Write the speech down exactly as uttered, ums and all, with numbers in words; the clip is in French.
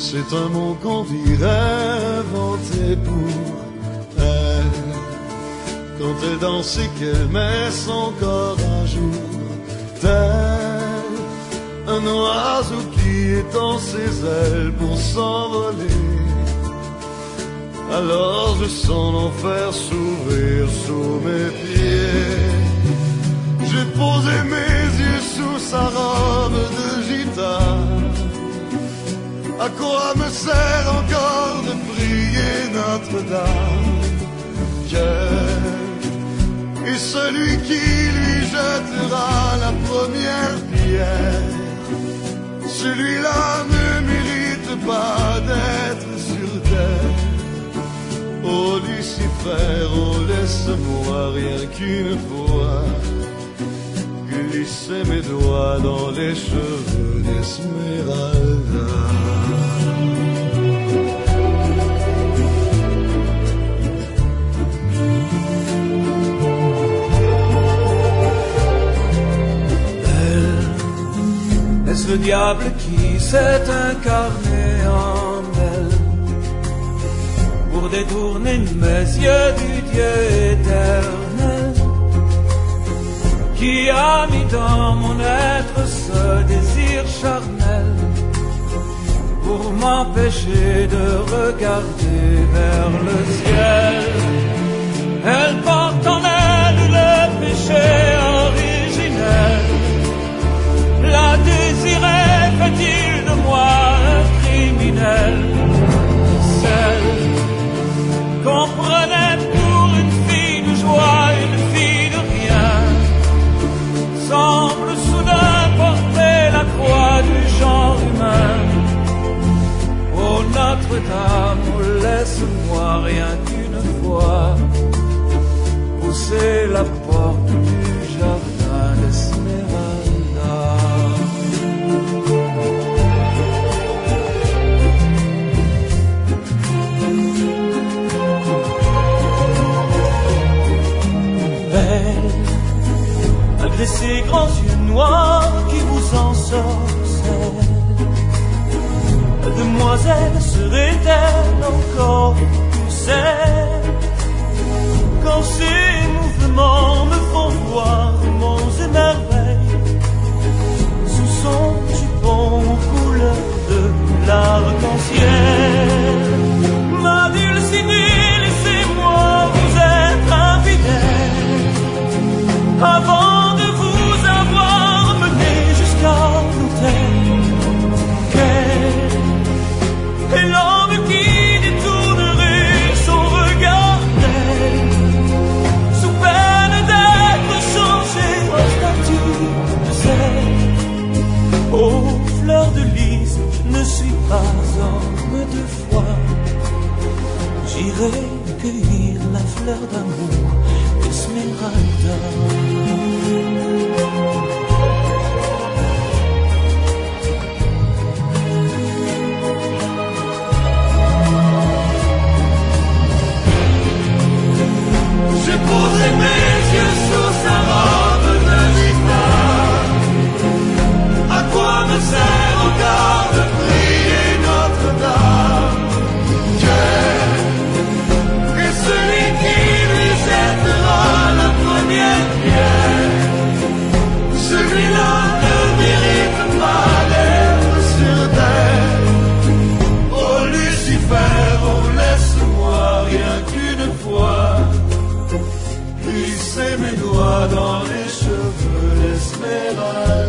C'est un mot qu'on dirait inventé pour elle, quand elle danse et qu'elle met son corps à jour, tel un oiseau qui étend ses ailes pour s'envoler. Alors je sens l'enfer s'ouvrir sous mes pieds. J'ai posé mes yeux sous sa robe de gitane. À quoi me sert encore de prier Notre-Dame? Dieu est celui qui lui jettera la première pierre. Celui-là ne mérite pas d'être sur terre. Oh Lucifer, oh laisse-moi rien qu'une fois glisser mes doigts dans les cheveux d'Esmeralda. Elle, est-ce le diable qui s'est incarné en elle pour détourner mes yeux du Dieu éternel, qui a mis dans mon être ce désir charnel pour m'empêcher de regarder vers le ciel. Elle porte en elle le péché originel. La désirer fait-il de moi un criminel? Celle qu'on prenait pour une fille de joie, une fille de rien, semble soudain porter la croix du genre humain. Oh Notre-Dame, oh laisse-moi rien qu'une fois pousser la porte du jardin d'Esmeralda. Malgré ces grands yeux noirs qui vous ensorcellent, la demoiselle serait-elle encore plus saine quand ces mouvements me font voir monts et merveilles sous son jupon couleur de l'arc-en-ciel? Ma Dulcinée, laissez-moi vous être infidèle avant de vous avoir mené jusqu'à l'autel. Quel est l'homme qui détournerait son regard d'elle, sous peine d'être changé en statue de sel? Oh, fleur de lys, je ne suis pas homme de foi. J'irai cueillir la fleur d'amour d'Esmeralda. J'ai posé mes yeux sous sa robe de gitane. À quoi me sert encore de prier Notre-Dame? Dieu est celui qui lui jettera la première pierre. Celui-là ne mérite pas d'être sur terre. Oh Lucifer, oh laisse-moi rien qu'une fois glisser mes doigts dans les cheveux d'Esmeralda.